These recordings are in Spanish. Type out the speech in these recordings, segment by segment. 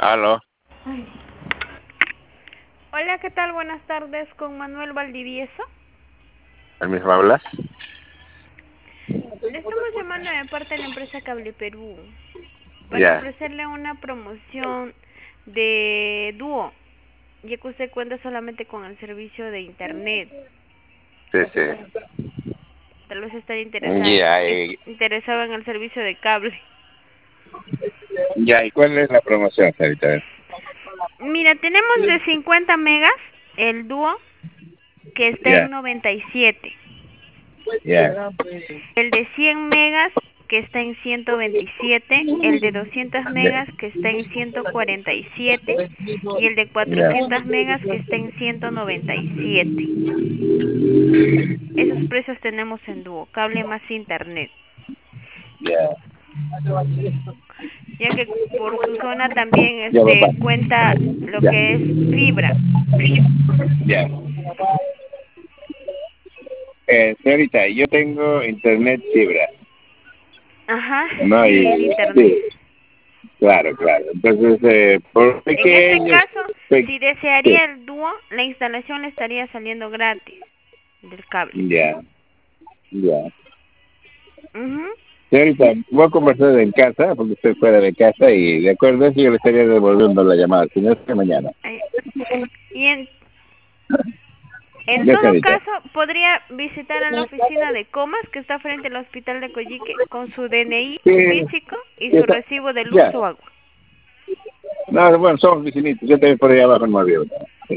Aló, Ay. Hola, ¿qué tal? Buenas tardes, con Manuel Valdivieso. ¿el mismo hablas? Le estamos llamando de parte de la empresa Cable Perú para Ya, ofrecerle una promoción de dúo, ya que usted cuenta solamente con el servicio de internet. sí, sí. Tal vez estaría Ya, interesado en el servicio de cable. ¿y cuál es la promoción, señorita? Mira, tenemos de 50 megas el dúo que está Ya, en 97. ya, El de 100 megas que está en 127, el de 200 megas que está en 147 y el de ya, 400 megas que está en 197. Esos precios tenemos en dúo, cable más internet. ya, Ya que por su zona también ya, papá. cuenta lo Ya, que es fibra. ya. Señorita, yo tengo internet fibra. Ajá, No hay, sin internet. sí, claro, claro. Entonces, por En este pequeños, caso, si sí, desearía el dúo, la instalación le estaría saliendo gratis del cable. ya, ya. Ujú. Señorita, voy a conversar en casa, porque estoy fuera de casa, y de acuerdo a eso yo le estaría devolviendo la llamada, si no es que mañana. Ay, Y en Ya, todo señorita. caso, podría visitar a la oficina de Comas, que está frente al hospital de Coyique, con su DNI Sí, físico y sí, su recibo de luz ya. o agua. No, bueno, somos vicinitos, yo también por ahí abajo no había.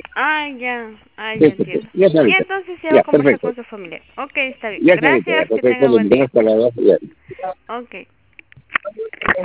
Ya Sí, sí, sí. entiendo. Ya, Y señorita. entonces se va a Ya, conversar perfecto. con su familia. Ok, está bien. Ya, señorita, ya, Gracias, que perfecto. tenga buen día. Hasta luego. Ya. Ok.